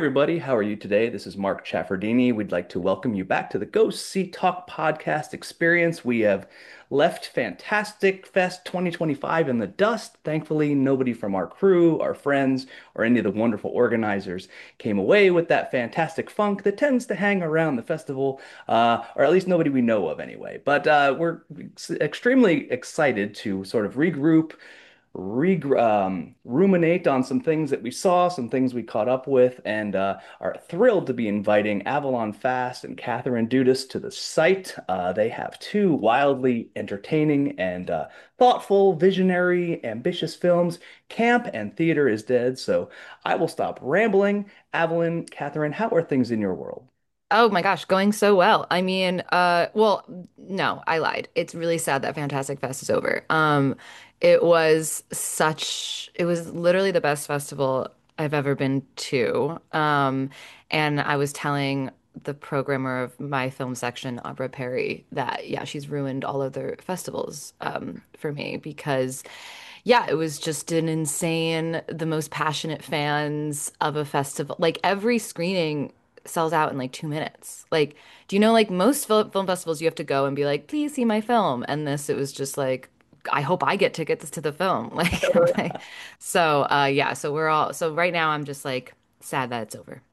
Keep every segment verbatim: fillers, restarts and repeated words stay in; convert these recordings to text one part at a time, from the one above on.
everybody. How are you today? This is Mark Chaffardini. We'd like to welcome you back to the Go See Talk podcast experience. We have left Fantastic Fest twenty twenty-five in the dust. Thankfully, nobody from our crew, our friends, or any of the wonderful organizers came away with that fantastic funk that tends to hang around the festival, uh, or at least nobody we know of anyway. But uh, we're extremely excited to sort of regroup, re um, ruminate on some things that we saw, some things we caught up with, and uh, are thrilled to be inviting Avalon Fast and Catherine Dudas to the site. Uh, they have two wildly entertaining and uh, thoughtful, visionary, ambitious films. Camp and Theater is Dead. So I will stop rambling. Avalon, Catherine, how are things in your world? Oh my gosh, going so well. I mean, uh, well, no, I lied. It's really sad that Fantastic Fest is over. Um, it was such, it was literally the best festival I've ever been to. Um, and I was telling the programmer of my film section, Abra Perry, that yeah, she's ruined all of the festivals um, for me because yeah, it was just an insane, the most passionate fans of a festival. Like every screening sells out in like two minutes. Like, do you know, like most film, film festivals, you have to go and be like, please see my film. And this, it was just like, I hope I get tickets to the film. Like, I'm like- so, uh, yeah, so we're all, so right now I'm just like sad that it's over.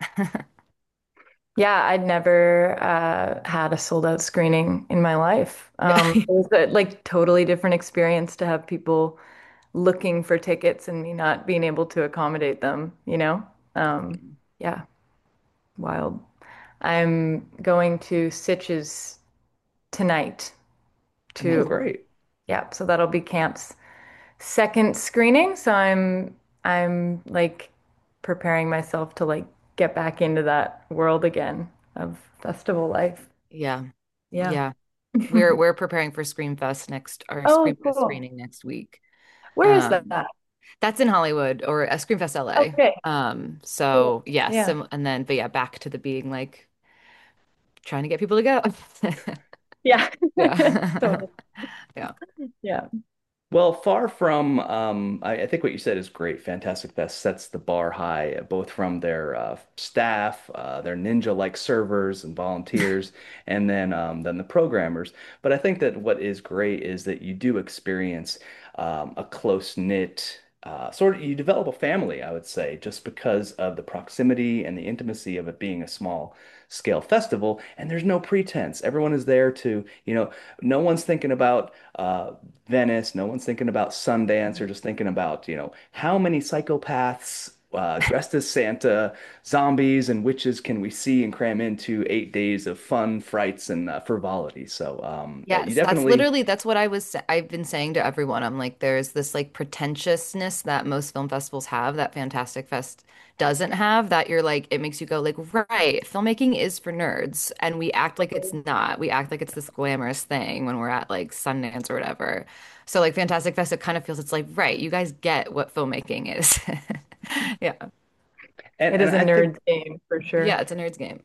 Yeah, I'd never uh, had a sold out screening in my life. Um, it was a like totally different experience to have people looking for tickets and me not being able to accommodate them, you know? Um, yeah, wild. I'm going to Sitges tonight Oh, to, great. yeah, so that'll be Camp's second screening. So I'm I'm like preparing myself to like get back into that world again of festival life. Yeah. Yeah. Yeah. We're we're preparing for Screamfest next, our Oh, Screamfest cool. screening next week. Where is Um, that? That's in Hollywood or uh, Screamfest L A. Okay, Um, cool. so yes, Yeah. sim and then but yeah, back to the being like trying to get people to go. Yeah. Yeah. Totally. Yeah. Yeah. Well, far from, um, I, I think what you said is great. Fantastic Fest sets the bar high, uh, both from their uh, staff, uh, their ninja-like servers and volunteers, and then um, then the programmers. But I think that what is great is that you do experience um, a close-knit uh, sort of, you develop a family, I would say, just because of the proximity and the intimacy of it being a small scale festival. And there's no pretense. Everyone is there to, you know, no one's thinking about uh, Venice. No one's thinking about Sundance. They're just thinking about, you know, how many psychopaths uh, dressed as Santa, zombies, and witches can we see and cram into eight days of fun, frights, and uh, frivolity. So um, uh, you Yes, that's definitely, literally that's what I was sa- I've been saying to everyone. I'm like, there's this like pretentiousness that most film festivals have that Fantastic Fest doesn't have, that you're like, it makes you go like, right, filmmaking is for nerds, and we act like it's not. We act like it's this glamorous thing when we're at like Sundance or whatever. So like Fantastic Fest, it kind of feels it's like, right, you guys get what filmmaking is. Yeah. and It and is a I think nerd game for Yeah, sure. it's a nerd's game.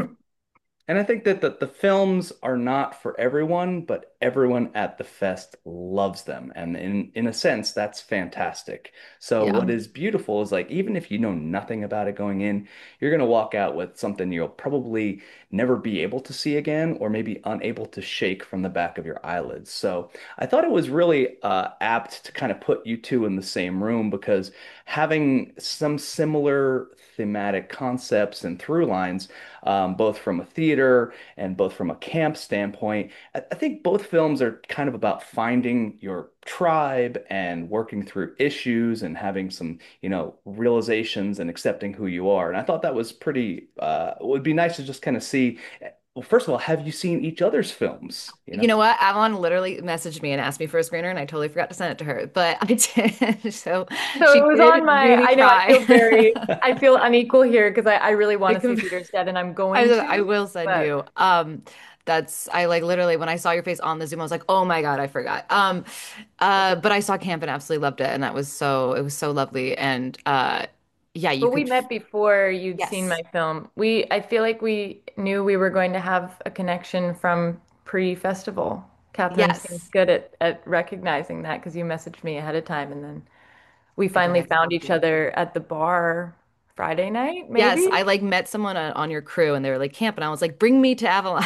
And I think that the, the films are not for everyone, but everyone at the fest loves them. And in, in a sense, that's fantastic. So Yeah. what is beautiful is like, even if you know nothing about it going in, you're going to walk out with something you'll probably never be able to see again, or maybe unable to shake from the back of your eyelids. So I thought it was really uh, apt to kind of put you two in the same room because having some similar thematic concepts and through lines, um, both from a theater and both from a camp standpoint. I, I think both films are kind of about finding your tribe and working through issues and having some, you know, realizations and accepting who you are. And I thought that was pretty, uh, it would be nice to just kind of see, well, first of all, have you seen each other's films? You You know? know what? Avalon literally messaged me and asked me for a screener, and I totally forgot to send it to her. But I did. So So she it was did on my, really I know I try. feel very, I feel unequal here because I, I really want Like, to see Theater's Dead and I'm I, going I to, will send but you. Um, that's I like literally when I saw your face on the Zoom, I was like, oh my God, I forgot. Um, uh, but I saw Camp and absolutely loved it, and that was so it was so lovely. And uh, yeah, you but we could. met before you'd seen Yes. my film. We, I feel like we knew we were going to have a connection from pre-festival. Catherine seems Yes. good at, at recognizing that because you messaged me ahead of time and then we I did. finally I found tagged each you. other at the bar Friday night, Yes, maybe. I like met someone on, on your crew and they were like camp and I was like, bring me to Avalon.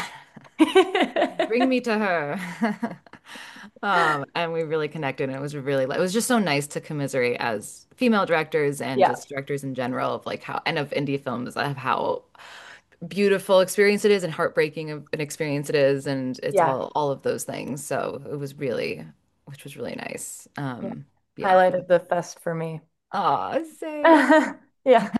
Bring me to her. Um, and we really connected and it was really it was just so nice to commiserate as female directors and Yeah, just directors in general of like how and of indie films of how beautiful experience it is and heartbreaking of an experience it is and it's yeah, all all of those things. So it was really which was really nice. yeah. Um, yeah. Highlight of the fest for me. Aw, same. Yeah.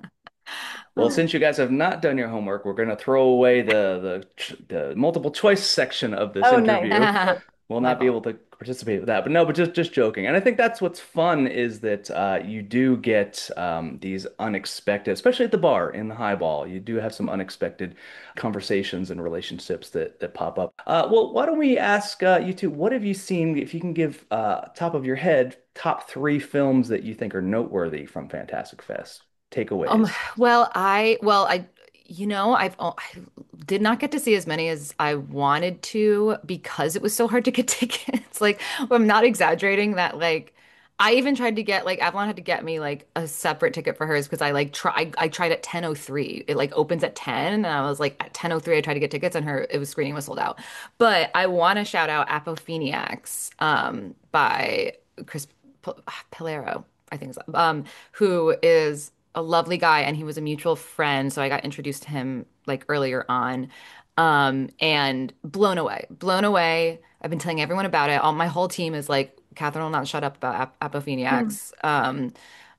Well, since you guys have not done your homework, we're going to throw away the, the the multiple choice section of this Oh, nice. interview. Will My not be fault. able to participate with that. But no, but just just joking. And I think that's what's fun is that uh, you do get um, these unexpected, especially at the bar in the highball. You do have some unexpected conversations and relationships that that pop up. Uh, well, why don't we ask uh, you two, what have you seen? If you can give uh, top of your head, top three films that you think are noteworthy from Fantastic Fest, Um, takeaways. well, I, well, I, you know, I've, oh, I did not get to see as many as I wanted to because it was so hard to get tickets. Like, I'm not exaggerating that, like, I even tried to get, like, Avalon had to get me, like, a separate ticket for hers because I, like, try, I, I tried at ten oh three. It, like, opens at ten. And I was like, at ten oh three, I tried to get tickets and her, it was screening was sold out. But I want to shout out Apopheniacs, um, by Chris P Pilero, I think, is, um, who is a lovely guy and he was a mutual friend. So I got introduced to him like earlier on. Um, and blown away, blown away. I've been telling everyone about it. All my whole team is like, Catherine will not shut up about Ap Hmm. Apopheniacs. Um,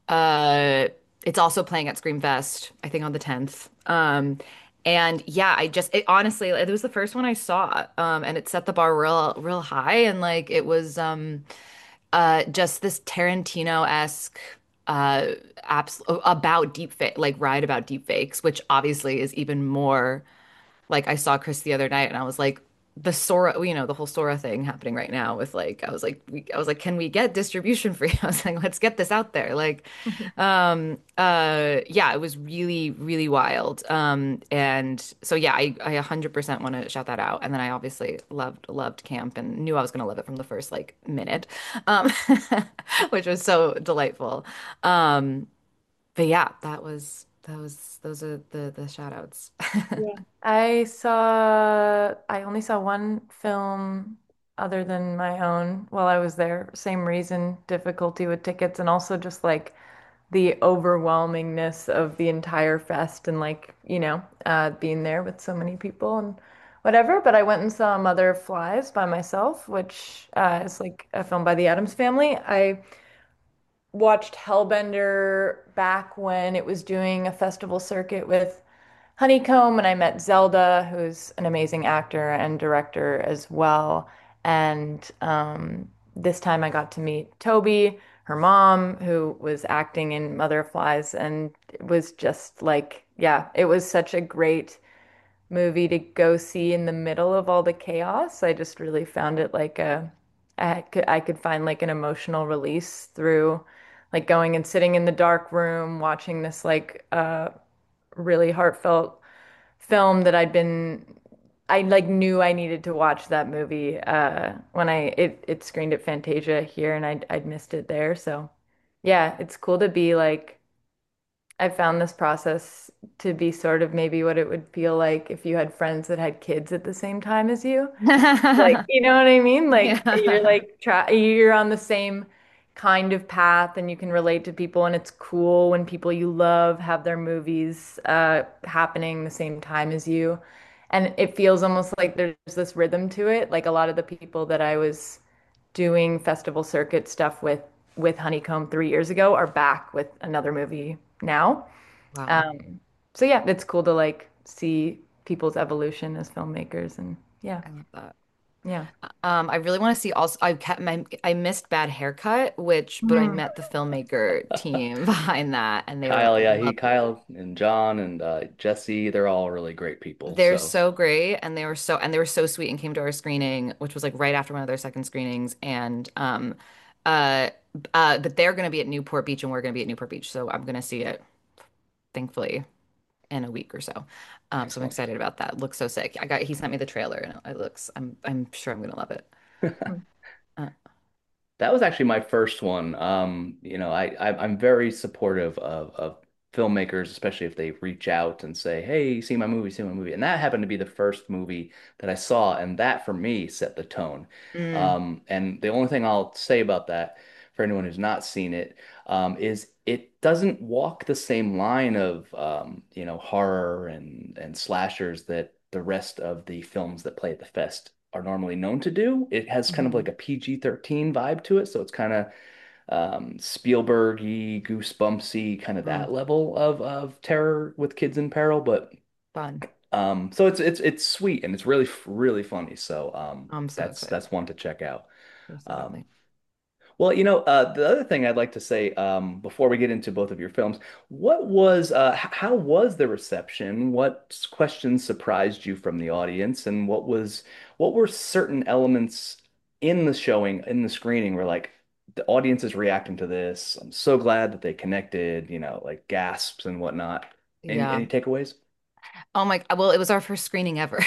uh, it's also playing at Screamfest, I think on the tenth. Um, and yeah, I just it honestly, it was the first one I saw. Um, and it set the bar real, real high. And like it was um uh just this Tarantino-esque uh abs about deep fake like ride about deep fakes, which obviously is even more like I saw Chris the other night and I was like the Sora, you know, the whole Sora thing happening right now with like I was like we, I was like, can we get distribution for you? I was like, let's get this out there. Like, um, uh, yeah, it was really, really wild. Um, and so yeah, I I one hundred percent want to shout that out. And then I obviously loved loved camp and knew I was gonna love it from the first like minute, um, which was so delightful. Um, but yeah, that was that was those are the the shout outs. Yeah. I saw, I only saw one film other than my own while I was there. Same reason, difficulty with tickets, and also just like the overwhelmingness of the entire fest and like, you know, uh, being there with so many people and whatever. But I went and saw Mother of Flies by myself, which uh, is like a film by the Addams Family. I watched Hellbender back when it was doing a festival circuit with Honeycomb, and I met Zelda, who's an amazing actor and director as well. And um, this time I got to meet Toby, her mom, who was acting in Mother of Flies, and it was just like, yeah, it was such a great movie to go see in the middle of all the chaos. I just really found it like a, I could, I could find like an emotional release through like going and sitting in the dark room, watching this like uh, really heartfelt film that I'd been, I like knew I needed to watch that movie uh, when I, it, it screened at Fantasia here and I'd, I'd missed it there. So yeah, it's cool to be like, I found this process to be sort of maybe what it would feel like if you had friends that had kids at the same time as you. Like, you know what I mean? Like you're Yeah. like try you're on the same kind of path and you can relate to people and it's cool when people you love have their movies uh happening the same time as you. And it feels almost like there's this rhythm to it. Like a lot of the people that I was doing festival circuit stuff with with Honeycomb three years ago are back with another movie now. Wow. Um, so yeah, it's cool to like see people's evolution as filmmakers and yeah, I love that. yeah. Um, I really want to see also I kept my I missed Bad Haircut, which but I Mhm. met the filmmaker team behind that and they were Kyle, yeah, he, lovely. Kyle and John and uh, Jesse, they're all really great people. They're So so great and they were so and they were so sweet and came to our screening, which was like right after one of their second screenings and um uh uh but they're gonna be at Newport Beach and we're gonna be at Newport Beach. So I'm gonna see it thankfully in a week or so. Um, so I'm excellent. excited about that. It looks so sick. I got he sent me the trailer and it looks I'm I'm sure I'm gonna love it. Uh, That was actually my first one. Um, you know, I, I I'm very supportive of of filmmakers, especially if they reach out and say, "Hey, see my movie, see my movie." And that happened to be the first movie that I saw, and that for me set the tone. Mm, Um, and the only thing I'll say about that for anyone who's not seen it um, is it doesn't walk the same line of um, you know, horror and and slashers that the rest of the films that play at the fest are normally known to do. It has kind of like mhm. a P G thirteen vibe to it, so it's kind of um, Spielberg-y, Goosebumpsy, kind of Mm, that level of of terror with kids in peril. But fun. um, so it's it's it's sweet and it's really really funny. So um, I'm so that's excited. that's one to check out. Yes, Um, definitely. well, you know, uh, the other thing I'd like to say um, before we get into both of your films, what was, uh, h- how was the reception? What s- questions surprised you from the audience, and what was, what were certain elements in the showing, in the screening, where like the audience is reacting to this? I'm so glad that they connected, you know, like gasps and whatnot. Any Yeah. any takeaways? Oh my, well, it was our first screening ever.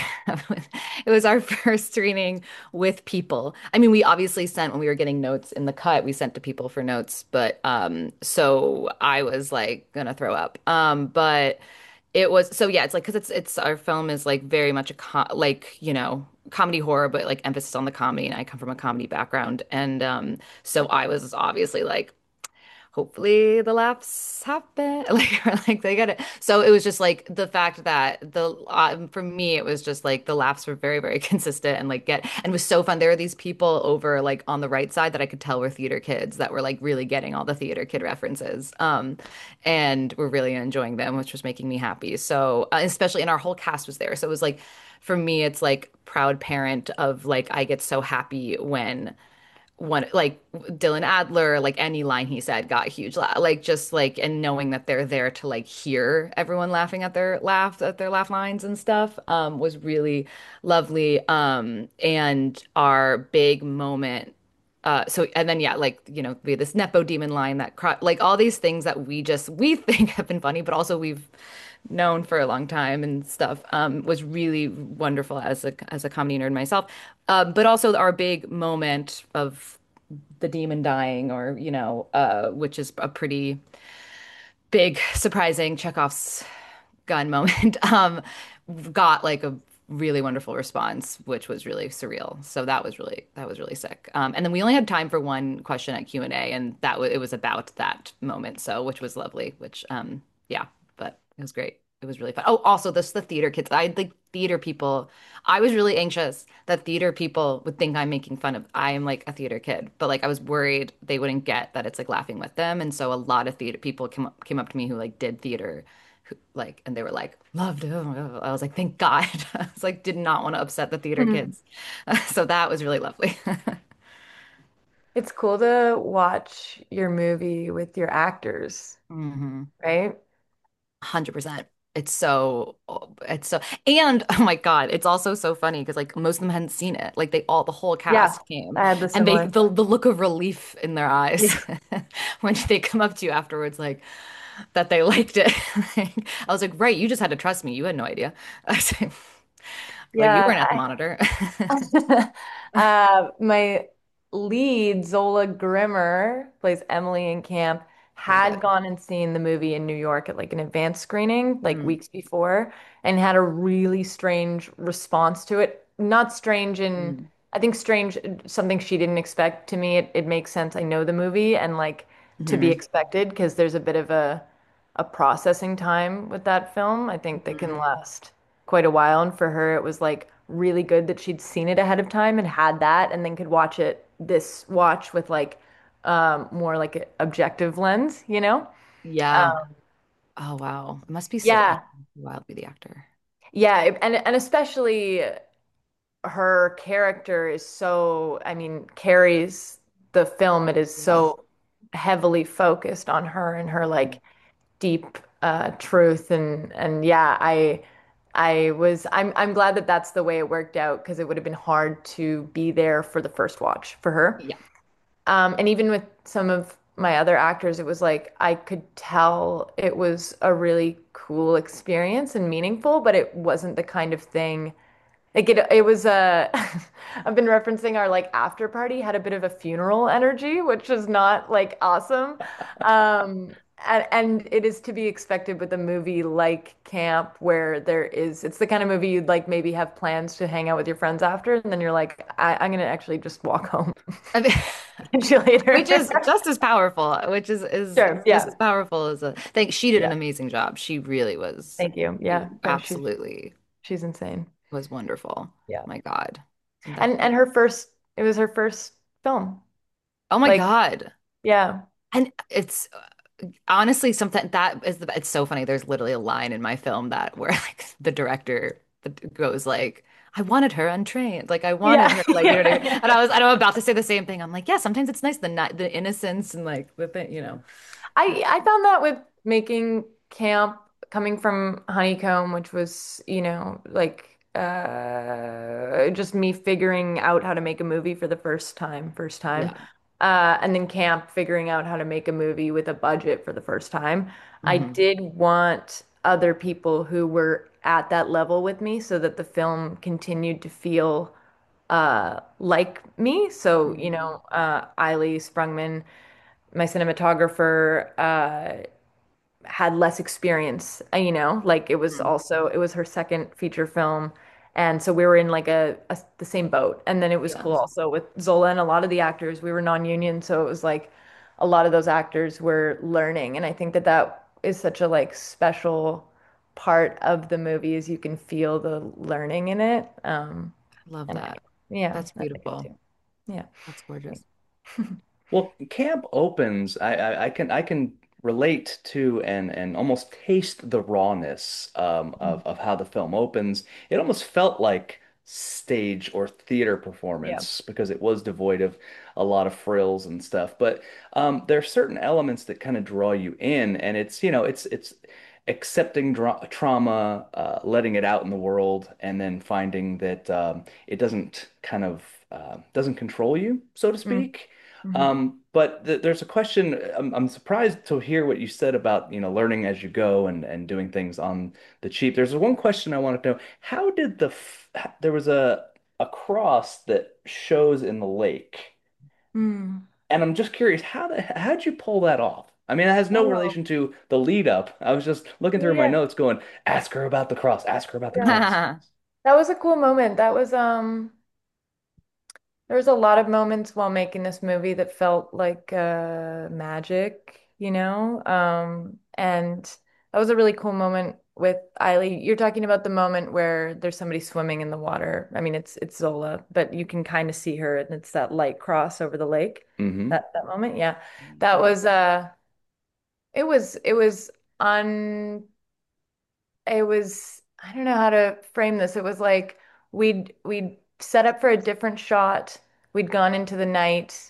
It was our first screening with people. I mean, we obviously sent when we were getting notes in the cut, we sent to people for notes, but um so I was like gonna throw up. Um but it was so yeah, it's like because it's it's our film is like very much a co like, you know, comedy horror, but like emphasis on the comedy, and I come from a comedy background. And um so I was obviously like hopefully the laughs happen like or like they get it, so it was just like the fact that the um, for me it was just like the laughs were very very consistent and like get and it was so fun. There were these people over like on the right side that I could tell were theater kids that were like really getting all the theater kid references um and were really enjoying them, which was making me happy. So uh, especially and our whole cast was there, so it was like for me it's like proud parent of like I get so happy when one like Dylan Adler, like any line he said got huge la like just like and knowing that they're there to like hear everyone laughing at their laugh at their laugh lines and stuff um was really lovely. Um and our big moment uh so and then yeah, like you know we had this Nepo demon line that cro like all these things that we just we think have been funny but also we've known for a long time and stuff um was really wonderful as a as a comedy nerd myself. Uh, but also our big moment of the demon dying, or you know, uh, which is a pretty big, surprising Chekhov's gun moment, um, got like a really wonderful response, which was really surreal. So that was really that was really sick. Um, and then we only had time for one question at Q and A, and that was it was about that moment, so which was lovely. Which um, yeah, but it was great. It was really fun. Oh, also this the theater kids. I think theater people. I was really anxious that theater people would think I'm making fun of. I am like a theater kid, but like I was worried they wouldn't get that it's like laughing with them, and so a lot of theater people came up came up to me who like did theater who, like, and they were like, loved it. Oh my God. I was like, thank God. I was like, did not want to upset the theater Mhm. kids. So that was really lovely. It's cool to watch your movie with your actors, hmm right? one hundred percent. It's so, it's so, and oh my God, it's also so funny because like most of them hadn't seen it. Like they all, the whole Yeah, cast came I had the and they, similar the, thing. the look of relief in their eyes Yeah. when they come up to you afterwards, like that they liked it. Like, I was like, right, you just had to trust me. You had no idea. I was like, well, you weren't at the Yeah, monitor. Uh, my lead, Zola Grimmer, plays Emily in camp, Very had good. gone and seen the movie in New York at like an advanced screening, like Mm, weeks before, and had a really strange response to it. Not strange in, mm, I think strange, something she didn't expect. To me, it, it makes sense. I know the movie and like to be mhm. expected because there's a bit of a a processing time with that film. I think that can Mhm. last quite a while. And for her, it was like really good that she'd seen it ahead of time and had that, and then could watch it this watch with like um, more like an objective lens, you know? Yeah. Um, Oh wow. It must be so yeah, wild to be the actor. yeah, it- and and especially her character is so, I mean, carries the film. It is Yeah. so heavily focused on her and her like deep uh, truth and and yeah, I I was I'm I'm glad that that's the way it worked out because it would have been hard to be there for the first watch for her. Yeah. Um, and even with some of my other actors, it was like I could tell it was a really cool experience and meaningful, but it wasn't the kind of thing like it it was uh I've been referencing our like after party had a bit of a funeral energy, which is not like awesome. Um and, and it is to be expected with a movie like Camp, where there is, it's the kind of movie you'd like maybe have plans to hang out with your friends after, and then you're like, I, I'm gonna actually just walk home. I mean, Catch you later. which is just as powerful, which is is Sure. just as Yeah. powerful as a thing. She did an Yeah. amazing job. She really was Thank you. Yeah. No, she's absolutely she's insane. was wonderful. Yeah. My God. That, And and her first, it was her first film. oh my Like, God. yeah. And it's honestly something that is the it's so funny. There's literally a line in my film that where like the director goes like, I wanted her untrained. Like I wanted Yeah. her like you know what I mean? Yeah. And I was and I'm about to say the same thing. I'm like, yeah, sometimes it's nice the ni- the innocence and like the thing, you know. I I found that with making Camp, coming from Honeycomb, which was, you know, like uh just me figuring out how to make a movie for the first time, first time. Yeah. Uh and then Camp figuring out how to make a movie with a budget for the first time. I Hmm. did want other people who were at that level with me so that the film continued to feel uh like me. So, you Hmm. know, uh Eiley Sprungman, my cinematographer, uh, had less experience, uh, you know, like it was also, it was her second feature film. And so we were in like a, a the same boat. And then it was Yeah. cool also with Zola and a lot of the actors, we were non-union. So it was like a lot of those actors were learning. And I think that that is such a like special part of the movie is you can feel the learning in it. Um, I love and I, that. yeah, That's I like it beautiful. too. Yeah. That's gorgeous. Well, camp opens. I, I, I can I can relate to and and almost taste the rawness um, of of how the film opens. It almost felt like stage or theater Yeah. performance because it was devoid of a lot of frills and stuff. But um, there are certain elements that kind of draw you in, and it's you know it's it's accepting dra trauma, uh, letting it out in the world, and then finding that um, it doesn't kind of uh, doesn't control you, so to speak. Mm-hmm. Um, but th there's a question. I'm, I'm surprised to hear what you said about, you know, learning as you go and and doing things on the cheap. There's one question I wanted to know. How did the f there was a a cross that shows in the lake, Mm. and I'm just curious how the how'd you pull that off? I mean, it has no Oh, relation to the lead up. I was just looking through my yeah, notes, going, ask her about the cross, ask her about the yeah. cross. That was a cool moment. That was um there was a lot of moments while making this movie that felt like uh magic, you know? Um and that was a really cool moment with Eiley. You're talking about the moment where there's somebody swimming in the water. I mean, it's it's Zola, but you can kind of see her and it's that light cross over the lake. Hmm. That that moment, yeah. That was uh it was it was un it was I don't know how to frame this. It was like we'd we'd set up for a different shot. We'd gone into the night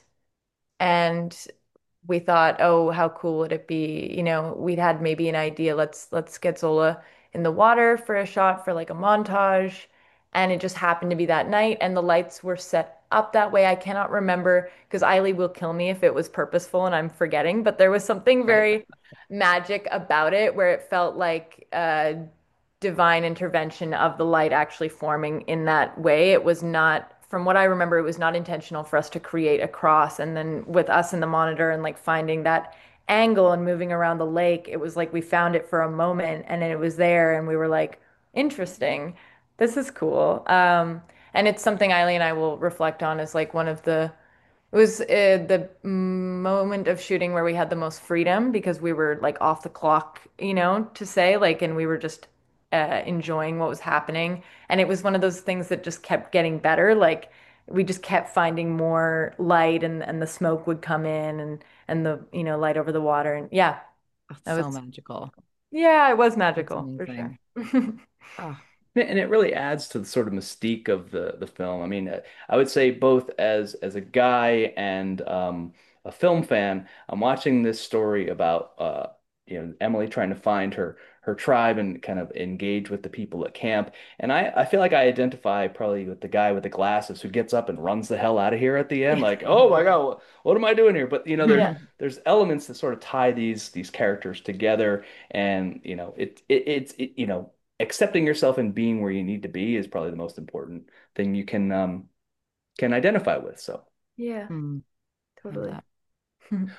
and we thought, oh, how cool would it be? You know, we'd had maybe an idea. Let's let's get Zola in the water for a shot for like a montage. And it just happened to be that night, and the lights were set up that way. I cannot remember because Eiley will kill me if it was purposeful and I'm forgetting, but there was something Right. very magic about it where it felt like uh divine intervention of the light actually forming in that way. It was not, from what I remember, it was not intentional for us to create a cross. And then with us in the monitor and like finding that angle and moving around the lake, it was like we found it for a moment and it was there and we were like, interesting. This is cool. Um, and it's something Eileen and I will reflect on as like one of the it was uh, the moment of shooting where we had the most freedom because we were like off the clock, you know, to say like, and we were just uh, enjoying what was happening. And it was one of those things that just kept getting better. Like we just kept finding more light and, and the smoke would come in and, and the, you know, light over the water. And yeah, That's that so was, magical. yeah, it was That's magical for sure. amazing. Oh, And it really adds to the sort of mystique of the the film. I mean, uh, I would say both as as a guy and um, a film fan, I'm watching this story about uh, you know Emily trying to find her her tribe and kind of engage with the people at camp. And I I feel like I identify probably with the guy with the glasses who gets up and runs the hell out of here at the end, like, oh my God, what, what am I doing here? But you know, there's Yeah. there's elements that sort of tie these these characters together, and you know, it, it it's it, you know accepting yourself and being where you need to be is probably the most important thing you can um can identify with. So, Yeah, mm, love totally. that.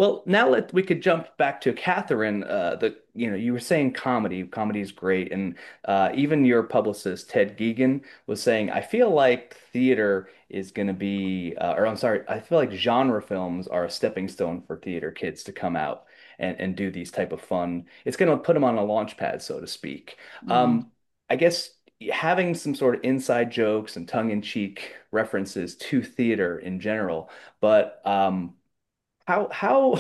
Well, now let we could jump back to Catherine. Uh, the you know you were saying comedy, comedy is great, and uh, even your publicist Ted Geoghegan was saying, I feel like theater is going to be, uh, or I'm sorry, I feel like genre films are a stepping stone for theater kids to come out and and do these type of fun. It's going to put them on a launch pad, so to speak. Mhm. Um, I guess having some sort of inside jokes and tongue-in-cheek references to theater in general, but um. How how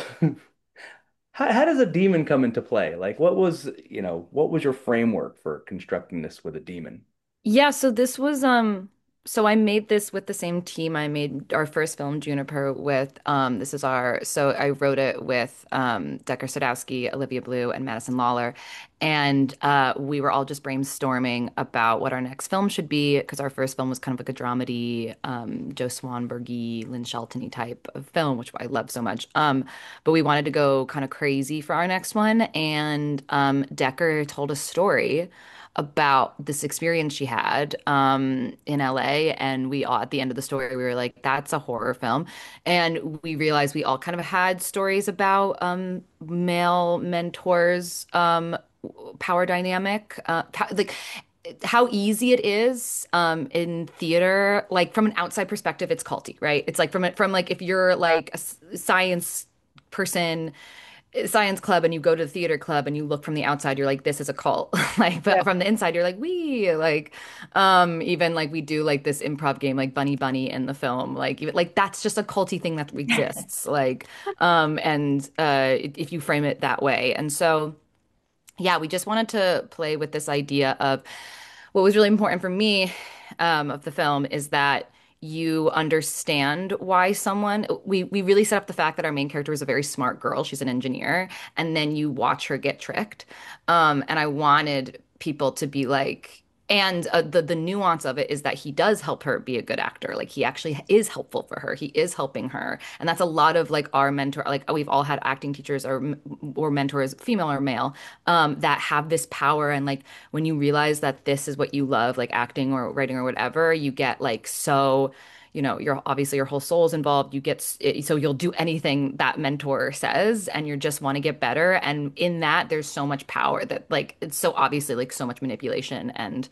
how how does a demon come into play? Like what was, you know, what was your framework for constructing this with a demon? Yeah, so this was um so I made this with the same team I made our first film Juniper with. Um this is our so I wrote it with um Decker Sadowski, Olivia Blue, and Madison Lawler. And uh we were all just brainstorming about what our next film should be because our first film was kind of like a dramedy, um Joe Swanbergy, Lynn Shelton type of film, which I love so much. Um but we wanted to go kind of crazy for our next one, and um Decker told a story about this experience she had um, in L A. And we all, at the end of the story, we were like, that's a horror film. And we realized we all kind of had stories about um, male mentors, um, power dynamic, uh, pow- like how easy it is um, in theater. Like from an outside perspective, it's culty, right? It's like from it from like if you're like a s- science person, science club, and you go to the theater club and you look from the outside, you're like, this is a cult. Like, Yeah. but from the inside, you're like, we like, um, even like we do like this improv game, like Bunny Bunny in the film, like even like that's just a culty thing that exists. Like, um, and uh, if you frame it that way, and so yeah, we just wanted to play with this idea of what was really important for me um, of the film is that you understand why someone we we really set up the fact that our main character is a very smart girl. She's an engineer, and then you watch her get tricked. Um, and I wanted people to be like, and uh, the the nuance of it is that he does help her be a good actor. Like he actually is helpful for her. He is helping her, and that's a lot of like our mentor. Like we've all had acting teachers or or mentors, female or male, um, that have this power. And like when you realize that this is what you love, like acting or writing or whatever, you get like so, you know, you're obviously your whole soul is involved. You get so you'll do anything that mentor says, and you just want to get better. And in that, there's so much power that like it's so obviously like so much manipulation and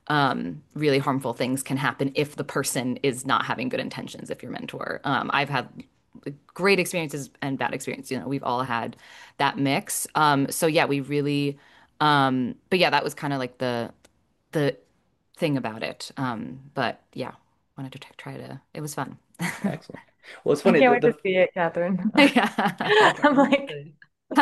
um, really harmful things can happen if the person is not having good intentions. If your mentor, um, I've had great experiences and bad experiences. You know, we've all had that mix. Um, so yeah, we really, um, but yeah, that was kind of like the the thing about it. Um, but yeah, wanted to t try to. It was fun. Excellent. Well, it's I funny can't the, wait to the see it, Catherine. I'm like, Yeah.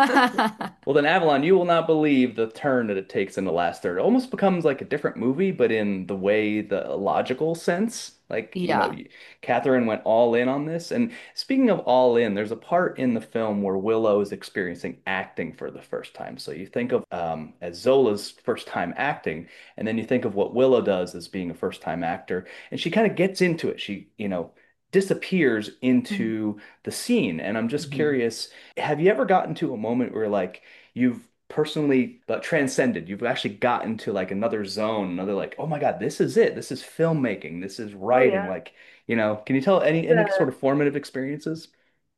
well, then, Avalon, you will not believe the turn that it takes in the last third. It almost becomes like a different movie, but in the way, the logical sense. Like, you know, Yeah. you- Catherine went all in on this. And speaking of all in, there's a part in the film where Willow is experiencing acting for the first time. So you think of um, as Zola's first time acting, and then you think of what Willow does as being a first time actor. And she kind of gets into it. She, you know, disappears into the scene. And I'm just Mhm. curious, have you ever gotten to a moment where like you've personally uh, transcended, you've actually gotten to like another zone, another like, oh my God, this is it. This is filmmaking. This is oh writing. yeah. Like, you know, can you tell any any The, sort of formative experiences?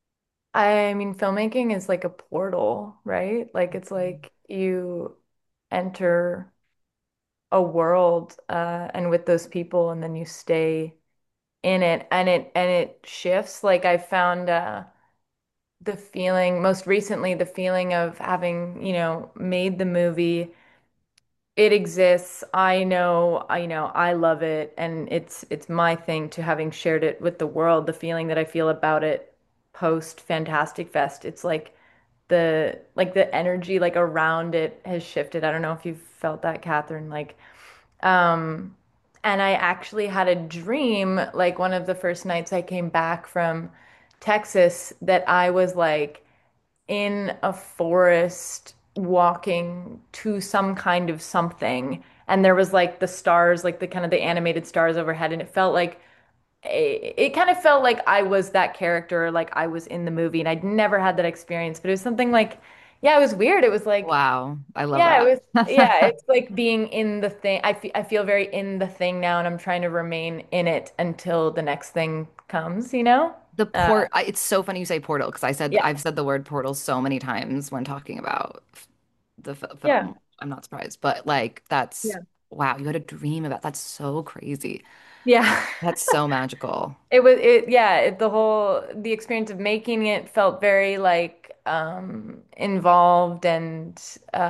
I mean, filmmaking is like a portal, right? Like it's like you enter a world uh, and with those people, and then you stay in it, and it and it shifts. Like I found uh, the feeling most recently, the feeling of having, you know, made the movie. It exists. I know, I you know, I love it, and it's it's my thing to having shared it with the world. The feeling that I feel about it post Fantastic Fest, it's like the like the energy like around it has shifted. I don't know if you've felt that, Catherine. Like, um, and I actually had a dream, like one of the first nights I came back from Texas, that I was like in a forest walking to some kind of something. And there was like the stars, like the kind of the animated stars overhead. And it felt like, it, it kind of felt like I was that character, like I was in the movie. And I'd never had that experience, but it was something like, yeah, it was weird. It was like, Wow. I love yeah, it that. was, yeah, it's like being in the thing. I, fe I feel very in the thing now, and I'm trying to remain in it until the next thing comes, you know? The Uh, port, I, it's so funny you say portal because I said yeah, I've said the word portal so many times when talking about f- the f yeah, film. I'm not surprised, but like that's yeah, wow, you had a dream about that's so crazy. yeah. That's so magical. It was it yeah, it, the whole the experience of making it felt very like um involved and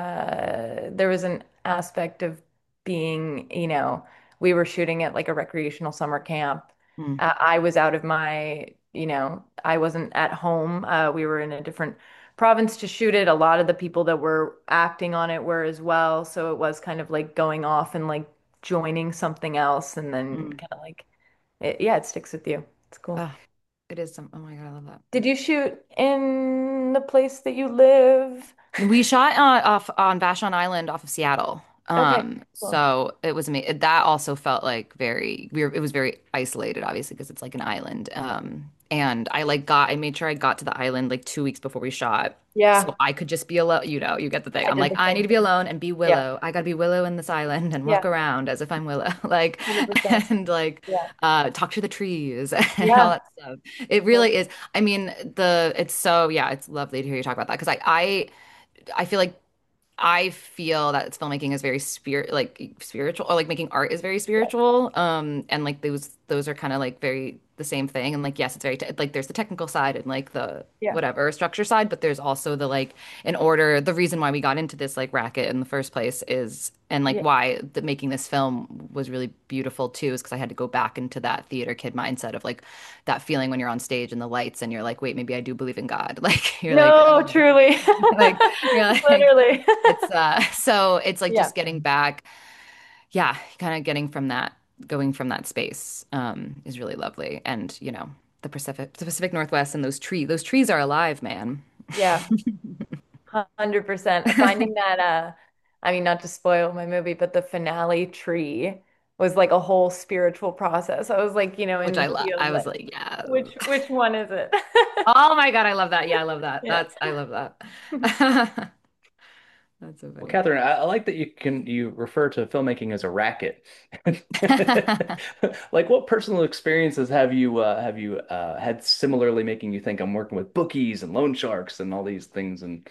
uh there was an aspect of being, you know, we were shooting at like a recreational summer camp. Mm, Uh, I was out of my, you know, I wasn't at home. Uh we were in a different province to shoot it. A lot of the people that were acting on it were as well, so it was kind of like going off and like joining something else and then mm. kind of like it, yeah, it sticks with you. It's cool. Ah, it is some, oh my God, I love that. Did you shoot in the place that you live? We shot uh, off on Vashon Island off of Seattle. Okay, Um, cool. so it was me. That also felt like very we were, it was very isolated, obviously, because it's like an island. Um, and I like got I made sure I got to the island like two weeks before we shot. So Yeah, I could just be alone, you know, you get the thing. I I'm did like, the I need same to be thing. alone and be Yeah, Willow. I gotta be Willow in this island and walk yeah, around as if I'm Willow. Like one hundred percent. and like Yeah, uh talk to the trees and all yeah, that stuff. It yeah, really is. I mean, the it's so yeah, it's lovely to hear you talk about that because I I I feel like I feel that filmmaking is very spirit like spiritual or like making art is very spiritual. Um and like those those are kind of like very the same thing. And like yes, it's very te like there's the technical side and like the yeah, whatever structure side, but there's also the like in order the reason why we got into this like racket in the first place is and like yeah, why the making this film was really beautiful too is because I had to go back into that theater kid mindset of like that feeling when you're on stage and the lights and you're like, wait, maybe I do believe in God. Like you're like no, truly. like you're like Literally. it's uh so it's like Yeah, just getting back, yeah, kind of getting from that, going from that space um is really lovely. And you know, the Pacific the Pacific Northwest and those trees, those trees are alive, man. yeah, one hundred percent. Finding that, uh, I mean, not to spoil my movie, but the finale tree was like a whole spiritual process. I was like, you know, in Which the I love. field, I was like, like, yeah. which which one is it? Oh my God, I love that. Yeah, I love that. Yeah. That's I love that. That's so Well, funny. Catherine, I, I like that you can you refer to filmmaking as a racket. Like, what personal experiences have you uh, have you uh, had similarly making you think I'm working with bookies and loan sharks and all these things? And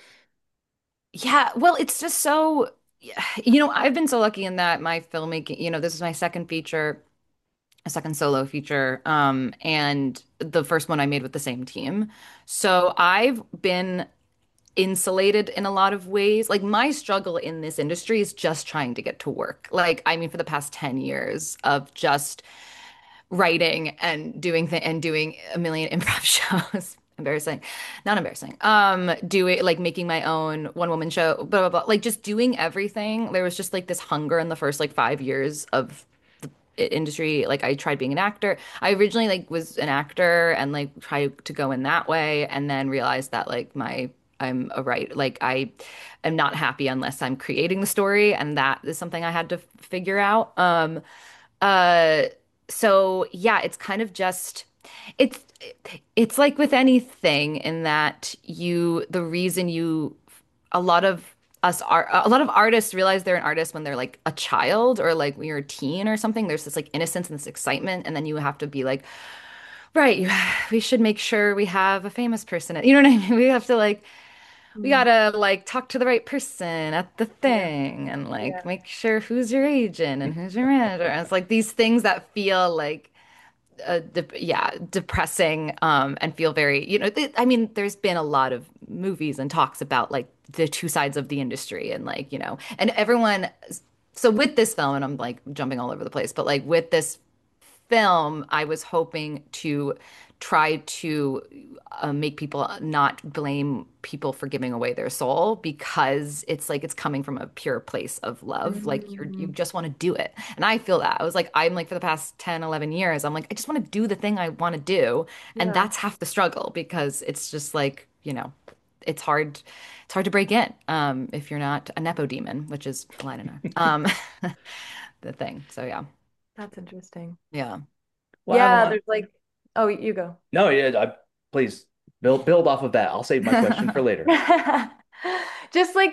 Yeah, well, it's just so, you know, I've been so lucky in that my filmmaking, you know, this is my second feature, a second solo feature, um, and the first one I made with the same team. So I've been insulated in a lot of ways. Like my struggle in this industry is just trying to get to work. Like, I mean, for the past ten years of just writing and doing th and doing a million improv shows. Embarrassing. Not embarrassing. Um, doing like making my own one woman show, blah blah blah. Like just doing everything. There was just like this hunger in the first like five years of the industry. Like I tried being an actor. I originally like was an actor and like tried to go in that way and then realized that like my I'm a writer. Like I am not happy unless I'm creating the story, and that is something I had to figure out. Um, uh, so yeah, it's kind of just it's it's like with anything in that you the reason you a lot of us are a lot of artists realize they're an artist when they're like a child or like when you're a teen or something. There's this like innocence and this excitement, and then you have to be like, right, you, we should make sure we have a famous person. You know what I mean? We have to like we Mm, gotta like talk to the right person at the yeah, thing and like yeah. make sure who's your agent and who's your manager. And it's like these things that feel like uh, de yeah, depressing um and feel very, you know, th I mean, there's been a lot of movies and talks about like the two sides of the industry and like, you know, and everyone so with this film and I'm like jumping all over the place, but like with this film, I was hoping to try to uh, make people not blame people for giving away their soul because it's like it's coming from a pure place of love. Like you're you Mm, just want to do it. And I feel that. I was like I'm like for the past ten, eleven years, I'm like I just want to do the thing I want to do. And yeah. that's half the struggle because it's just like, you know, it's hard it's hard to break in um if you're not a nepo demon, which is well, I don't know. Um the thing. So yeah. That's interesting. Yeah. well, I'm, Yeah, I'm there's like, oh, you go. no, yeah, I, please build build off of that. I'll save my question for later. Just like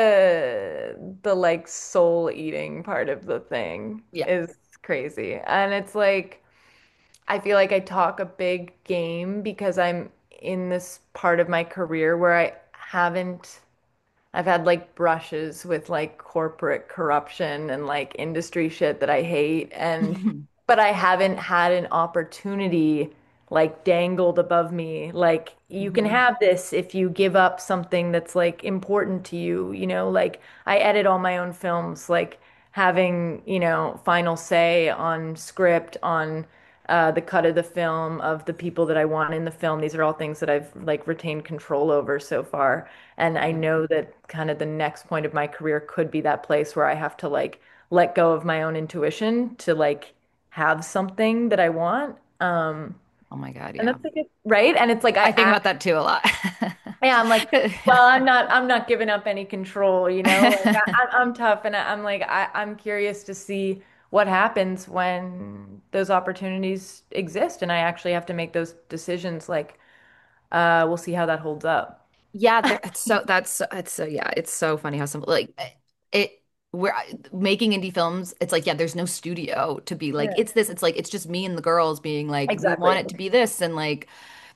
the the like soul eating part of the thing Yeah. is crazy. And it's like I feel like I talk a big game because I'm in this part of my career where I haven't I've had like brushes with like corporate corruption and like industry shit that I hate, and but I haven't had an opportunity like dangled above me like you can Hmm. have this if you give up something that's like important to you, you know, like I edit all my own films, like having, you know, final say on script, on uh, the cut of the film, of the people that I want in the film. These are all things that I've like retained control over so far. And I know that kind of the next point of my career could be that place where I have to like let go of my own intuition to like have something that I want. Um, Oh my God, and yeah. that's like it, right? And it's like I I think act, about that too a lot. yeah, I'm like, well, I'm not, I'm not giving up any control, you know? Like I, I'm I'm tough, and I, I'm like, I, I'm curious to see what happens when those opportunities exist, and I actually have to make those decisions. Like, uh, we'll see how that holds up. Yeah, there, it's so that's so- it's so yeah, it's so funny how simple like it we're making indie films. It's like yeah, there's no studio to be like Yeah. it's this. It's like it's just me and the girls being like we want Exactly. it to be this and like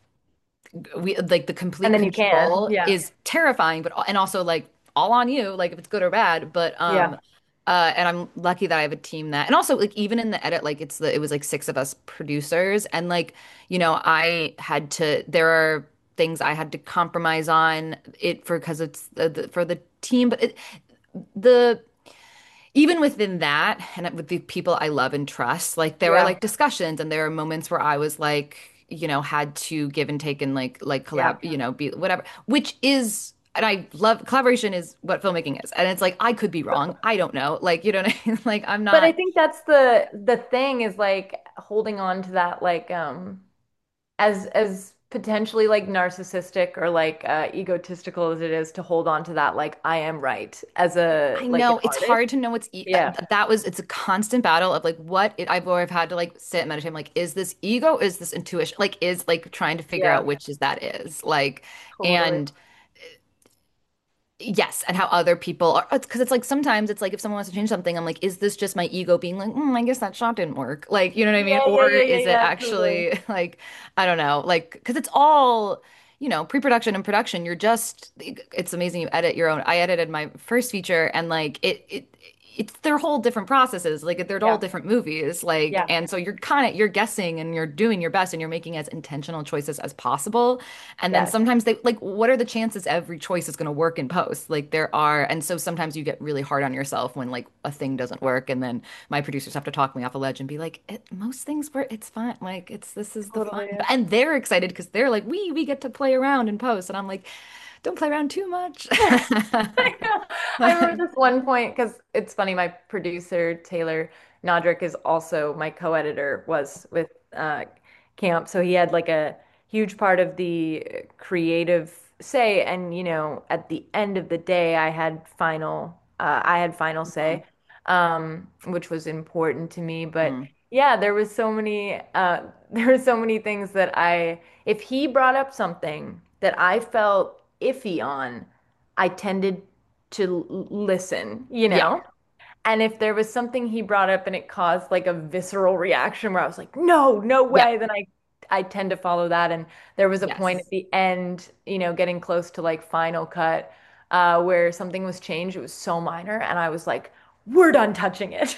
we like the complete And then you can. control Yeah. is terrifying, but and also like all on you, like if it's good or bad. But um, Yeah. uh, and I'm lucky that I have a team that, and also like even in the edit, like it's the it was like six of us producers, and like you know I had to there are things I had to compromise on it for because it's the, the, for the team, but it, the even within that and with the people I love and trust, like there were Yeah. like discussions and there were moments where I was like, you know, had to give and take and like like Yeah. collab, you know, be whatever, which is and I love collaboration is what filmmaking is. And it's like I could be wrong. I don't know. Like, you know what I mean? Like I'm But I not think that's the the thing is like holding on to that like um as as potentially like narcissistic or like uh egotistical as it is to hold on to that like I am right as a I like an know it's artist. hard to know what's e Yeah. that was it's a constant battle of like what it, I've I've had to like sit and meditate. I'm like, is this ego? Is this intuition? Like, is like trying to figure Yeah. out which is that is like, Totally. and yes, and how other people are, because it's like sometimes it's like if someone wants to change something, I'm like, is this just my ego being like, mm, I guess that shot didn't work? Like, you know what I mean? Yeah, yeah, Or yeah, yeah, is it yeah, totally. actually like, I don't know, like, because it's all, you know, pre-production and production. You're just, it's amazing you edit your own. I edited my first feature and like it, it, it's they're whole different processes. Like they're all Yeah. different movies. Like, Yeah. and so you're kind of, you're guessing and you're doing your best and you're making as intentional choices as possible. And then Yes. sometimes they like, what are the chances every choice is going to work in post? Like there are, and so sometimes you get really hard on yourself when like a thing doesn't work, and then my producers have to talk me off a ledge and be like, it, most things work. It's fine. Like it's this is the fun, Totally. Yeah. and they're excited because they're like, we we get to play around in post, and I'm like, don't play around too much. I know. I remember this one point because it's funny. My producer Taylor Nodrick is also my co-editor. Was with uh, Camp, so he had like a huge part of the creative say. And you know, at the end of the day, I had final. Uh, I had final say, um, which was important to me. But Mm. yeah, there was so many. Uh, there were so many things that I. If he brought up something that I felt iffy on. I tended to listen, you Yeah. know? And if there was something he brought up and it caused like a visceral reaction where I was like, no, no Yeah. way, then I I tend to follow that. And there was a point at Yes. the end, you know, getting close to like final cut, uh, where something was changed. It was so minor, and I was like, we're done touching it.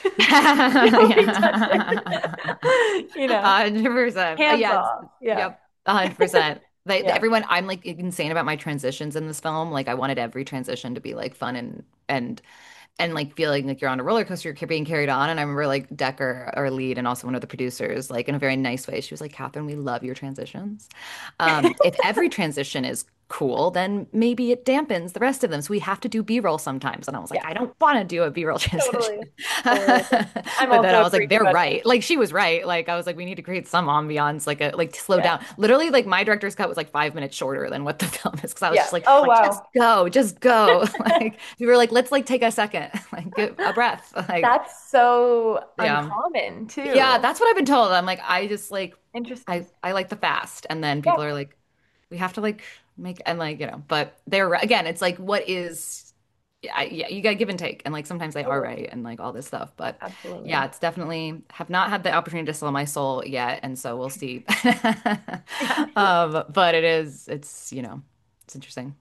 We touch A it. You know, hundred percent. hands Yeah. It's, off. Yeah. yep. A hundred percent. They, Yeah. everyone, I'm like insane about my transitions in this film. Like I wanted every transition to be like fun and and and like feeling like you're on a roller coaster, you're being carried on. And I remember like Decker, our lead, and also one of the producers, like in a very nice way, she was like, Catherine, we love your transitions. Um, if every transition is cool, then maybe it dampens the rest of them. So we have to do B-roll sometimes. And I was like, Yeah. I don't want to do a B-roll transition. Totally. Totally. I'm But then also I a was like, they're pre-production. right. Like she was right. Like I was like, we need to create some ambiance, like a like to slow Yeah. down. Literally, like my director's cut was like five minutes shorter than what the film is because I was Yeah. just like, Oh, just wow. go, just go. Like we were like, let's like take a second, like get a breath. Like, That's so yeah. uncommon Yeah, too. that's what I've been told. I'm like, I just like Interesting. I I like the fast. And then Yeah. people are like, we have to like make and like, you know, but they're again, it's like what is yeah, I, yeah, you got to give and take, and like sometimes they are Totally. right, and like all this stuff. But yeah, Absolutely. it's definitely have not had the opportunity to sell my soul yet, and so we'll see. Yeah. Um, but it is, it's you know, it's interesting.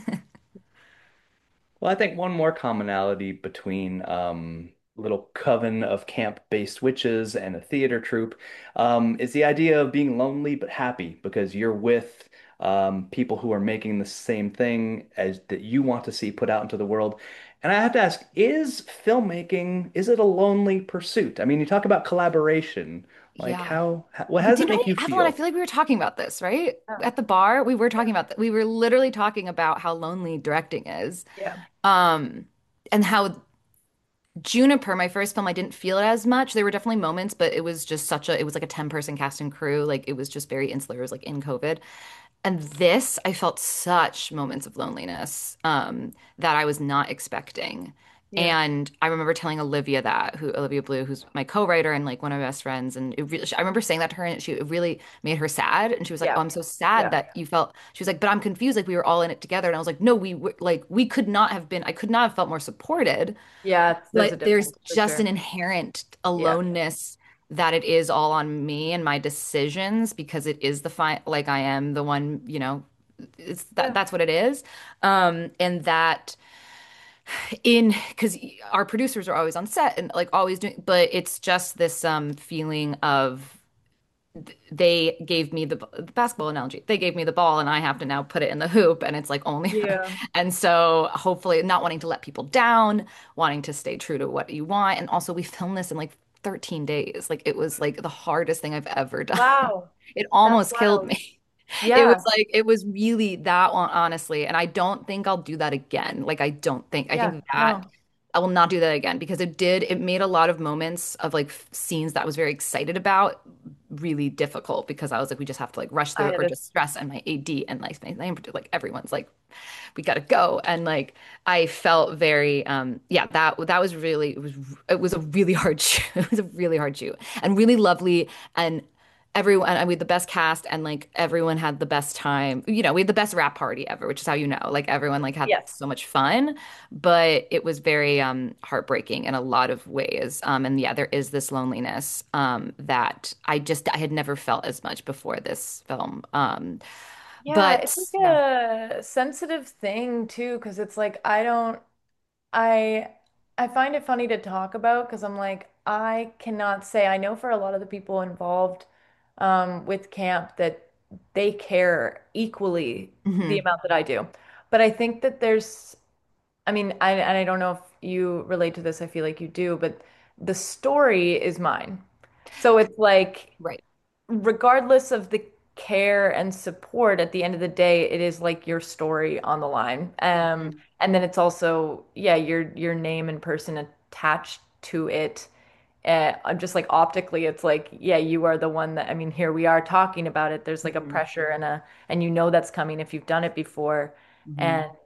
Well, I think one more commonality between um, Little Coven of Camp-based witches and a theater troupe um, is the idea of being lonely but happy because you're with um, people who are making the same thing as that you want to see put out into the world. And I have to ask, is filmmaking, is it a lonely pursuit? I mean, you talk about collaboration. Like Yeah. how, how what how does it Didn't make we, you Evelyn? I feel? feel like we were talking about this, right? Yeah. At the bar, we were talking about that. We were literally talking about how lonely directing is. Yeah. Um, and how Juniper, my first film, I didn't feel it as much. There were definitely moments, but it was just such a, it was like a ten person cast and crew. Like it was just very insular. It was like in COVID. And this, I felt such moments of loneliness um, that I was not expecting. Yeah. And I remember telling Olivia that, who Olivia Blue, who's my co-writer and like one of my best friends, and it really, I remember saying that to her, and she it really made her sad. And she was like, Yeah. "Oh, I'm so sad Yeah. that you felt." She was like, "But I'm confused. Like we were all in it together." And I was like, "No, we were like we could not have been. I could not have felt more supported." Yeah. It's, there's a But there's difference for just sure. an inherent Yeah. aloneness that it is all on me and my decisions because it is the fi like I am the one, you know, it's that Yeah. that's what it is. Um, and that in because our producers are always on set and like always doing, but it's just this um feeling of they gave me the, the basketball analogy. They gave me the ball and I have to now put it in the hoop and it's like only Yeah. and so hopefully not wanting to let people down, wanting to stay true to what you want. And also we filmed this in like thirteen days. Like it was like the hardest thing I've ever done. Wow. It That's almost killed wild. me. It was Yeah. like it was really that one, honestly. And I don't think I'll do that again. Like I don't think I Yeah. think that No. I will not do that again because it did it made a lot of moments of like f- scenes that I was very excited about really difficult because I was like we just have to like rush through I it or had just stress and my A D and like my name like everyone's like we gotta go and like I felt very um yeah that that was really it was it was a really hard shoot it was a really hard shoot and really lovely and everyone and we had the best cast and like everyone had the best time you know we had the best rap party ever which is how you know like everyone like had Yes. so much fun but it was very um heartbreaking in a lot of ways um and yeah there is this loneliness um that I just I had never felt as much before this film um Yeah, but it's like yeah a sensitive thing too, because it's like I don't I I find it funny to talk about because I'm like I cannot say I know for a lot of the people involved um, with camp that they care equally the hmm amount that I do. But I think that there's I mean I and I don't know if you relate to this, I feel like you do, but the story is mine. So it's like right regardless of the care and support, at the end of the day, it is like your story on the line. Um, Mhm. and then it's also, yeah, your your name and person attached to it. Uh, just like optically, it's like, yeah, you are the one that, I mean, here we are talking about it. There's like a Mhm. pressure and a, and you know that's coming if you've done it before. Mhm. And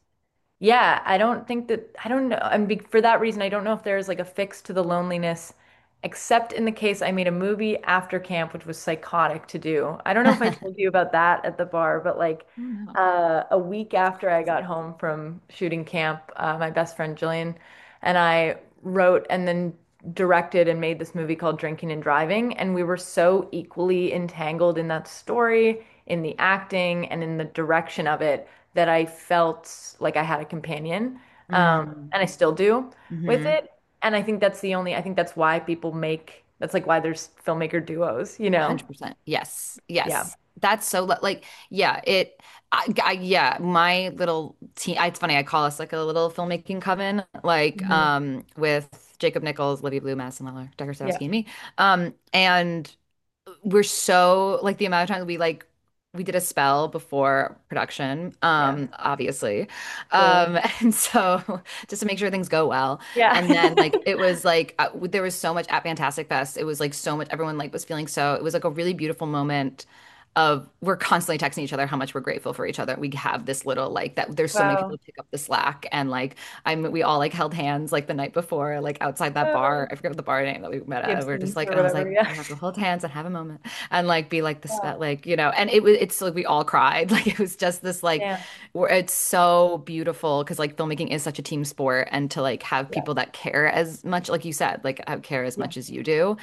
yeah, I don't think that I don't know. And be, for that reason, I don't know if there's like a fix to the loneliness, except in the case I made a movie after camp, which was psychotic to do. I don't know if I told you about that at the bar, but like Oh no. uh, a week after I got home from shooting camp, uh, my best friend Jillian and I wrote and then directed and made this movie called Drinking and Driving, and we were so equally entangled in that story, in the acting, and in the direction of it that I felt like I had a companion. Um, Mm. and I still do with hmm it. And I think that's the only, I think that's why people make, that's like why there's filmmaker duos, you know? one hundred percent. Yes. Yeah. Yes. That's so li- like yeah, it I, I yeah, my little team it's funny, I call us like a little filmmaking coven like Mhm. um with Jacob Nichols, Olivia Blue, Madison Miller, Decker Yeah. Sadowski, and me. Um and we're so like the amount of times we like we did a spell before production, Yeah. um, obviously. Totally. Um, and so just to make sure things go well. Yeah. And then like it was like uh, there was so much at Fantastic Fest. It was like so much everyone like was feeling so it was like a really beautiful moment. of we're constantly texting each other how much we're grateful for each other. We have this little like that there's so many people Wow. who pick up the slack and like I'm we all like held hands like the night before like outside that bar. Oh, I forget what the bar name that we met at. We're just Gibson's like or and I was whatever. like Yeah. we have to hold hands and have a moment and like be like the Yeah. spat like you know and it was it's like we all cried like it was just this like Yeah. where it's so beautiful because like filmmaking is such a team sport and to like have Yeah. people that care as much like you said like have care as Yeah. much as you do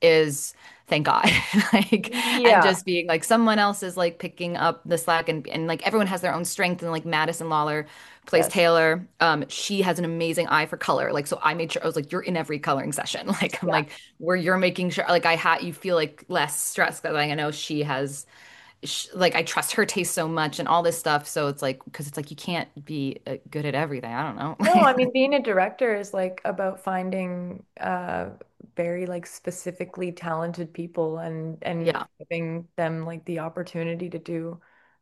is thank God. Like, and Yeah. just being like someone else is like picking up the slack and and like everyone has their own strength and like Madison Lawler plays Yes. Taylor. Um, she has an amazing eye for color. Like, so I made sure I was like, you're in every coloring session. Like, I'm Yeah. like, where you're making sure like I had you feel like less stressed because like, I know she has sh like I trust her taste so much and all this stuff. So it's like because it's like you can't be uh, good at everything. I don't No, I know. mean, being a director is like about finding uh very like specifically talented people and and Yeah. giving them like the opportunity to do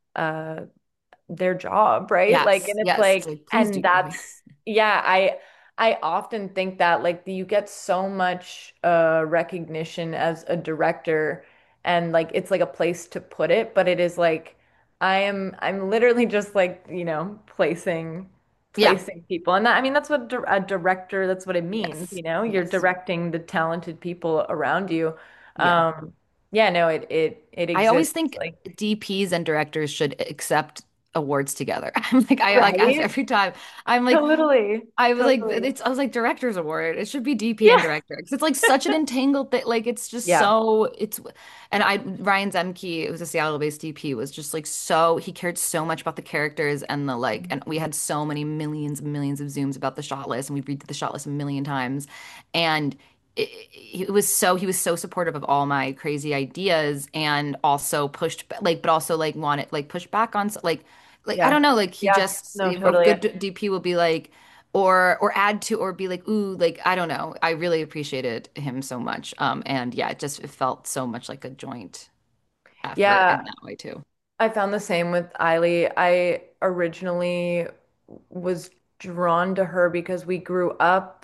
uh their job, right? Like, Yes. and it's Yes. like, So please and do that. that's, yeah, I, I often think that like you get so much uh recognition as a director and like it's like a place to put it, but it is like I am I'm literally just like, you know, placing Yeah. placing people. And that, I mean that's what dir- a director, that's what it means, Yes. you know? You're Yes. directing the talented people around you. Yeah. Um yeah, no, it it it I always exists think like D Ps and directors should accept awards together. I'm like, I like ask right? every time. I'm like, Totally. I was like, Totally. it's, I was like, director's award. It should be D P and Yeah. director because it's like such an entangled thing. Like, it's just Yeah. so, it's, and I, Ryan Zemke, who's a Seattle-based D P, was just like so, he cared so much about the characters and the like, and we had so many millions and millions of Zooms about the shot list and we read the shot list a million times. And it, it was so, he was so supportive of all my crazy ideas and also pushed, like, but also like wanted, like, pushed back on, like, like I Yeah. don't know, like he Yeah. just No, a totally. good D P will be like, or or add to or be like, ooh, like I don't know. I really appreciated him so much. Um, and yeah, it just it felt so much like a joint effort in Yeah. that way too. I found the same with Eiley. I originally was drawn to her because we grew up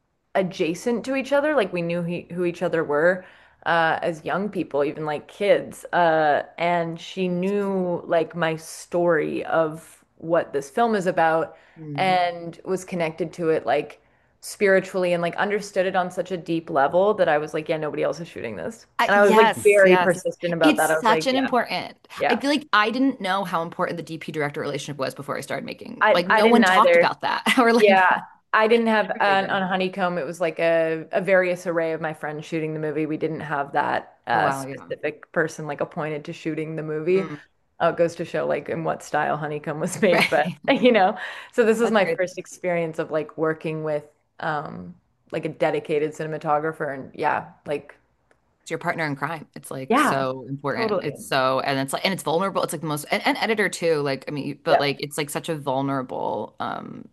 adjacent to each other. Like we knew he, who each other were uh, as young people, even like kids. Uh, and she knew like my story of what this film is about Mm. and was connected to it like spiritually and like understood it on such a deep level that I was like, yeah, nobody else is shooting this. I, And I was like yes, very yes. persistent about It's that. I was such like, an yeah, important. I yeah. feel like I didn't know how important the D P director relationship was before I started making. I Like I no one didn't talked either. about that or like Yeah, I didn't have everybody an, did. on Honeycomb. It was like a, a various array of my friends shooting the movie. We didn't have that Oh uh, wow, yeah. specific person like appointed to shooting the movie. Mm, Uh, it goes to show like in what style Honeycomb was made, but right. you know. So this was That's my great. first experience of like working with um like a dedicated cinematographer, and yeah, like It's your partner in crime. It's like yeah, so important. totally. It's so, and it's like, and it's vulnerable. It's like the most, and, and editor too. Like, I mean, but Yeah. like, it's like such a vulnerable um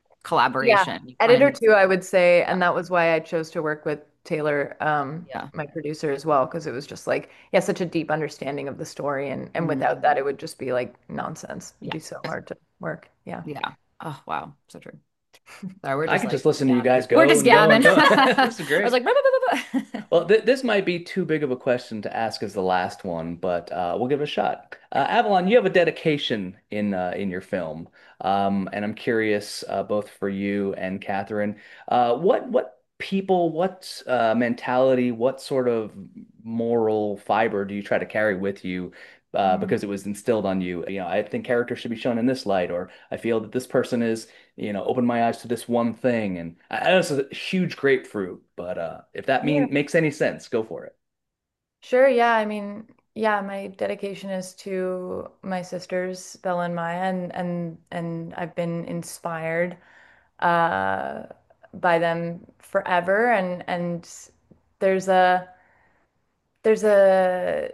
Yeah, collaboration. You editor kind too, I would say, yeah, and that was why I chose to work with Taylor, um, yeah. my producer as well, because it was just like, yeah, such a deep understanding of the story, and and Mm, without that, it would just be like nonsense. It'd yeah. be so hard to work. Yeah. Yeah. Oh, wow. So true. Sorry, we're I just could like just listen to you gabbing. guys We're go just and go and gabbing. go. This is I was great. like, "Blah, blah, blah, blah, blah." Well, th this might be too big of a question to ask as the last one, but uh, we'll give it a shot. Uh, Avalon, you have a dedication in uh, in your film, um, and I'm curious, uh, both for you and Catherine, uh, what what people, what uh, mentality, what sort of moral fiber do you try to carry with you? Uh, Mm. because it was instilled on you. You know, I think characters should be shown in this light, or I feel that this person is you know, open my eyes to this one thing. And I, I know it's a huge grapefruit, but uh, if that Yeah. mean makes any sense, go for it. Sure. Yeah. I mean, yeah, my dedication is to my sisters, Bella and Maya, and and and I've been inspired uh, by them forever, and and there's a there's a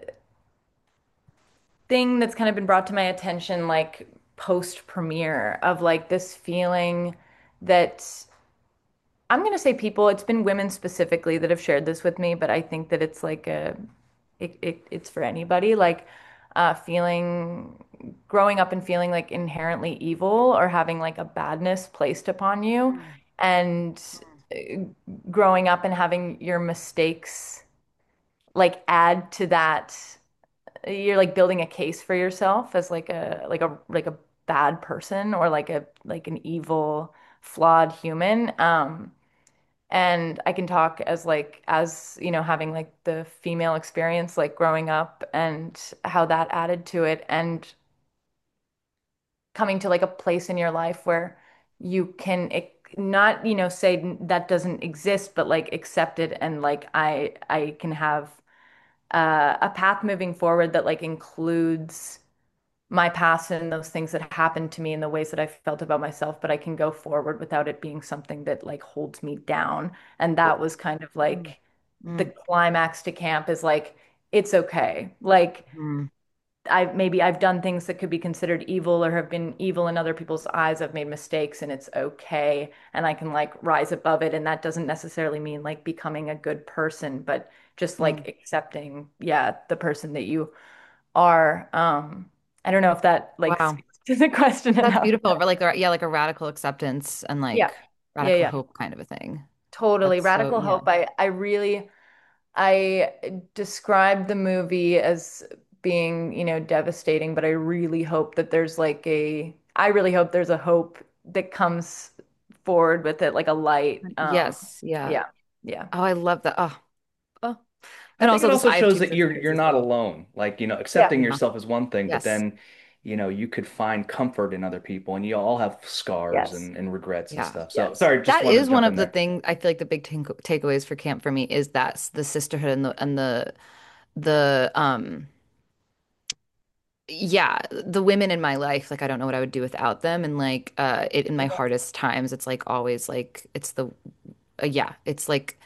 thing that's kind of been brought to my attention like post premiere of like this feeling that I'm going to say people, it's been women specifically that have shared this with me, but I think that it's like a it, it it's for anybody like uh feeling growing up and feeling like inherently evil or having like a badness placed upon you Mm, and mm, uh, growing up and having your mistakes like add to that you're like building a case for yourself as like a like a like a bad person or like a like an evil, flawed human. Um, and I can talk as like as you know having like the female experience like growing up and how that added to it and coming to like a place in your life where you can ac- not, you know, say that doesn't exist, but like accept it and like I I can have uh, a path moving forward that like includes my past and those things that happened to me and the ways that I felt about myself, but I can go forward without it being something that like holds me down. And that was kind of Mm. like the Mm. climax to camp is like, it's okay. Like Mm. I maybe I've done things that could be considered evil or have been evil in other people's eyes. I've made mistakes and it's okay. And I can like rise above it. And that doesn't necessarily mean like becoming a good person, but just Mm. like accepting, yeah, the person that you are. Um, I don't know if that like Wow. speaks to the question That's enough. beautiful. But like, a- yeah, like a radical acceptance and Yeah. like Yeah, radical yeah. hope kind of a thing. Totally. That's so, Radical yeah. Hope. I I really I described the movie as being, you know, devastating, but I really hope that there's like a, I really hope there's a hope that comes forward with it, like a light. Um, Yes. Yeah. yeah, yeah. Oh, I love that. Oh, oh. I And think it also this, also I have shows two that you're sisters you're as not well. alone. Like, you know, Yeah, accepting Yeah. yourself is one thing, but Yes. then, you know, you could find comfort in other people and you all have scars yes, and, and regrets and Yeah. stuff. So yes. sorry, just That wanted to is one jump in of the there. things I feel like the big take takeaways for camp for me is that the sisterhood and the and the the um yeah, the women in my life, like I don't know what I would do without them. And like uh it in my Yeah, hardest times, it's like always like it's the uh, yeah, it's like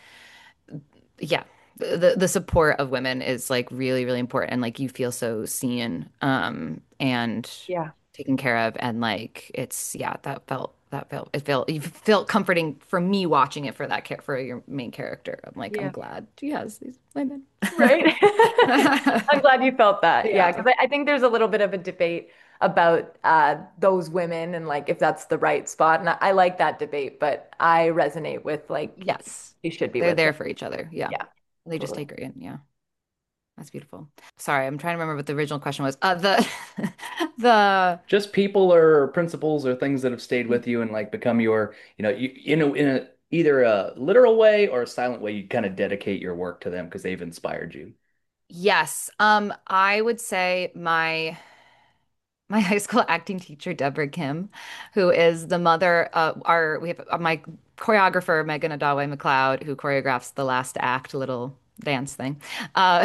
yeah. The the support of women is like really, really important and like you feel so seen um and yeah, taken care of and like it's yeah, that felt that felt it felt it felt comforting for me watching it for that care for your main character. I'm like, I'm yeah. glad she has these women. Right. I'm glad you felt that. Yeah, Yeah. because I, I think there's a little bit of a debate about uh, those women and like if that's the right spot. And I, I like that debate, but I resonate with like Yes. you should be They're with there them. for each other. Yeah. Yeah, They just totally. take her in. Yeah. That's beautiful. Sorry, I'm trying to remember what the original question was. Uh the the Just people or principles or things that have stayed with you and like become your, you know, you in a, in a either a literal way or a silent way, you kind of dedicate your work to them because they've inspired you. yes. Um, I would say my my high school acting teacher, Deborah Kim, who is the mother of our, we have uh, my choreographer, Megan Adawe McLeod, who choreographs the last act little dance thing. Uh,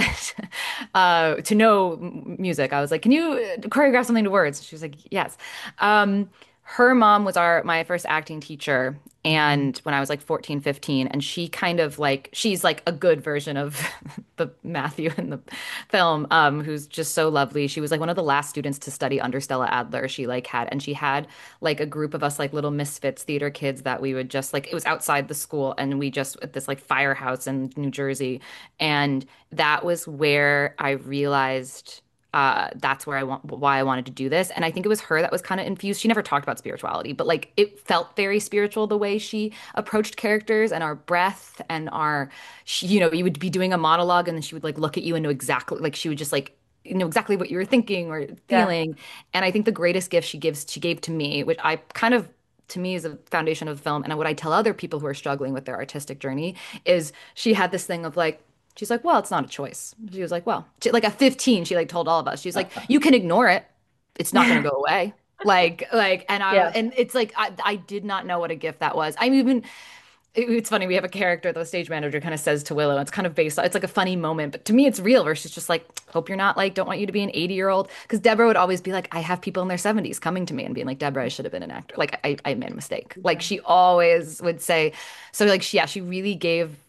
uh, to know m- music, I was like, can you uh, choreograph something to words? She was like, yes. Um, her mom was our my first acting teacher and when I was like fourteen, fifteen, and she kind of like she's like a good version of the Matthew in the film, um, who's just so lovely. She was like one of the last students to study under Stella Adler. She like had and she had like a group of us like little misfits theater kids that we would just like it was outside the school and we just at this like firehouse in New Jersey. And that was where I realized uh that's where I want why I wanted to do this. And I think it was her that was kind of infused. She never talked about spirituality, but like it felt very spiritual the way she approached characters and our breath and our she, you know, you would be doing a monologue and then she would like look at you and know exactly like she would just like you know exactly what you were thinking or Yeah, feeling. And I think the greatest gift she gives she gave to me, which I kind of to me is a foundation of film and what I tell other people who are struggling with their artistic journey is she had this thing of like she's like, well, it's not a choice. She was like, well, she, like at fifteen, she like told all of us, she's like, you can ignore it. It's not going to go away. Like, like, and I, yeah, and it's like, I, I did not know what a gift that was. I'm even, it- it's funny. We have a character, the stage manager kind of says to Willow, it's kind of based, it's like a funny moment, but to me, it's real where she's just like, hope you're not like, don't want you to be an eighty year old. Cause Deborah would always be like, I have people in their seventies coming to me and being like, Deborah, I should have been an actor. Like, I, I made a mistake. Like, she always would say, so like, she, yeah, she really gave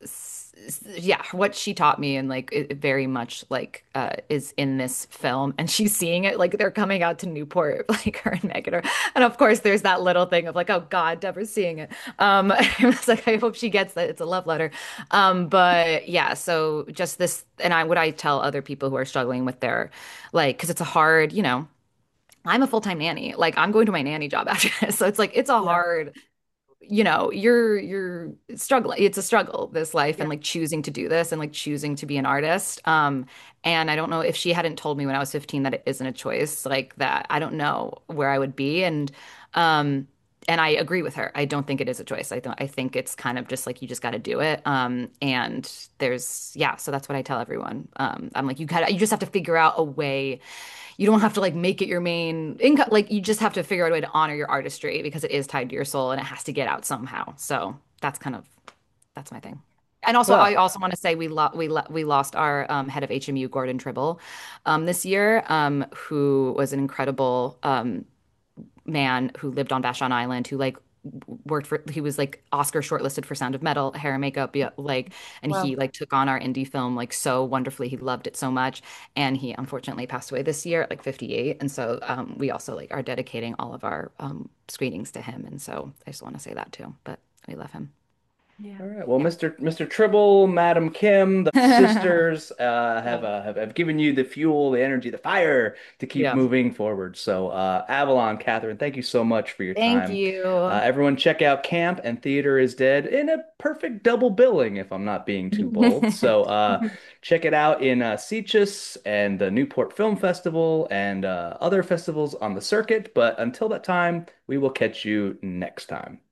yeah, what she taught me and like it very much like uh is in this film and she's seeing it like they're coming out to Newport like her and Megan are and of course there's that little thing of like oh God Deborah's seeing it um I was like I hope she gets that it's a love letter um but yeah so just this and I would I tell other people who are struggling with their like because it's a hard you know I'm a full-time nanny like I'm going to my nanny job after this so it's like it's a yeah, hard you know, you're you're struggling. It's a struggle, this life, Yeah. and like choosing to do this and like choosing to be an artist. Um, and I don't know if she hadn't told me when I was fifteen that it isn't a choice, like that, I don't know where I would be. And um, and I agree with her. I don't think it is a choice. I don't, I think it's kind of just like you just got to do it. Um, and there's yeah, so that's what I tell everyone. Um, I'm like, you got you just have to figure out a way. You don't have to like make it your main income. Like you just have to figure out a way to honor your artistry because it is tied to your soul and it has to get out somehow. So that's kind of that's my thing. And also, I Well, also want to say we lo we lo we lost our um, head of H M U, Gordon Tribble, um, this year, um, who was an incredible um, man who lived on Vashon Island, who like worked for he was like Oscar shortlisted for Sound of Metal, hair and makeup, yeah, like, and he Wow. like took on our indie film like so wonderfully. He loved it so much, and he unfortunately passed away this year at like fifty-eight. And so um, we also like are dedicating all of our um, screenings to him. And so I just want to say that too. But we love him. Yeah. all right. Well, mister mister Tribble, Madam Kim, the sisters uh, have, Yeah. uh, have have given you the fuel, the energy, the fire to keep Yeah. moving forward. So, uh, Avalon, Catherine, thank you so much for your Thank time. Uh, you. everyone, check out Camp and Theater is Dead in a perfect double billing, if I'm not being too bold. So, uh, check it out in uh, Sitges and the Newport Film Festival and uh, other festivals on the circuit. But until that time, we will catch you next time.